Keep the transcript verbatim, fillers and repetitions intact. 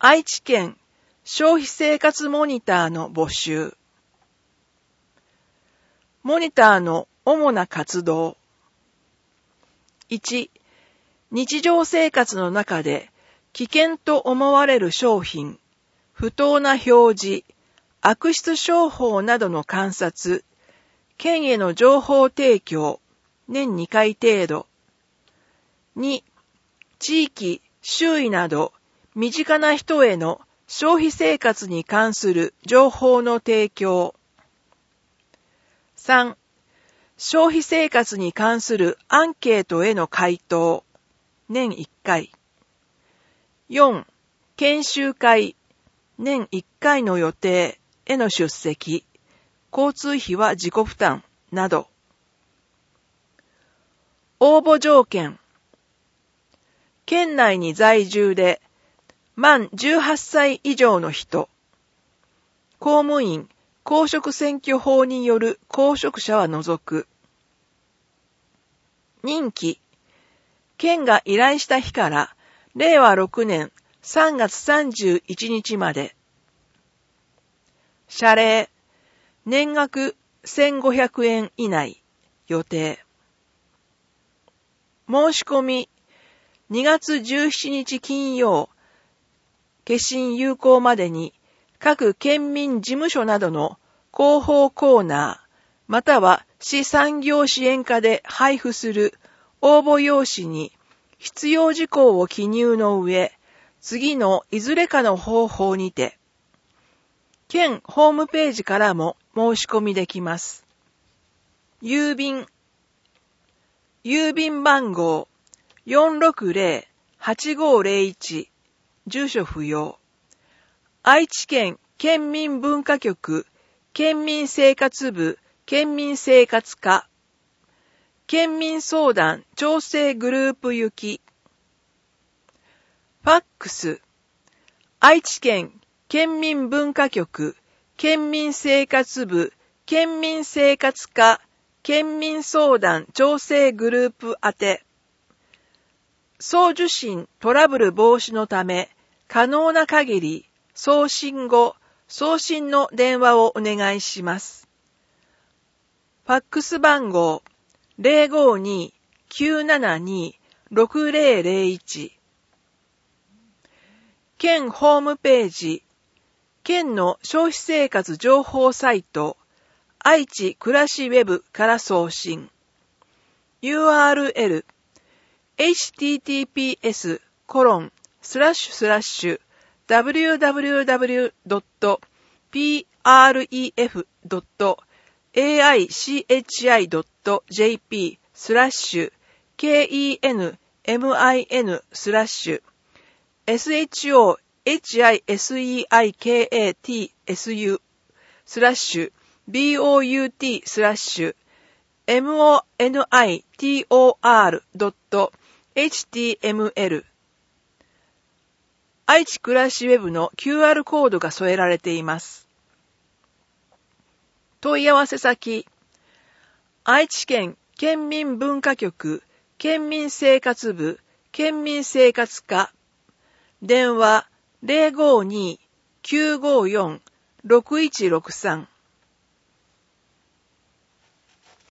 愛知県消費生活モニターの募集。モニターの主な活動。いち、日常生活の中で危険と思われる商品、不当な表示、悪質商法などの観察、県への情報提供、年にかい程度。に、地域、周囲など、身近な人への消費生活に関する情報の提供。さん、消費生活に関するアンケートへの回答、年いっかい。よん、研修会、年いっかいの予定への出席、交通費は自己負担など。応募条件。県内に在住で、満じゅうはっさい以上の人。公務員、公職選挙法による公職者は除く。任期。県が依頼した日かられいわろくねんさんがつさんじゅういちにちまで。謝礼。年額せんごひゃくえん以内。予定。申し込み。にがつじゅうしちにち金曜。消印有効までに各県民事務所などの広報コーナーまたは市産業支援課で配布する応募用紙に必要事項を記入の上、次のいずれかの方法にて、県ホームページからも申し込みできます。郵便、郵便番号 よんろくぜろはちごぜろいち、住所不要。愛知県県民文化局、県民生活部、県民生活課。県民相談調整グループ行き。ファックス。愛知県県民文化局、県民生活部、県民生活課、県民相談調整グループ宛て。送受信トラブル防止のため、可能な限り送信後、送信の電話をお願いします。ファックス番号 ゼロごに きゅうななに ろくぜろぜろいち。県ホームページ、県の消費生活情報サイト、愛知暮らしウェブから送信。ユーアールエルエイチティーティーピーエスコロンスラッシュスラッシュダブリューダブリューダブリュードットピーアールイーエフドットエーアイシーエイチアイドットジェーピースラッシュケーイーエヌエムアイエヌスラッシュエスエイチオーエイチアイエスイーアイケーエーティーエスユースラッシュビーオーユーティースラッシュエムオーエヌアイティーオーアールドットエイチティーエムエル 愛知暮らしウェブの キューアール コードが添えられています。問い合わせ先、愛知県県民文化局、県民生活部、県民生活課、電話 ゼロごに きゅうごよん ろくいちろくさん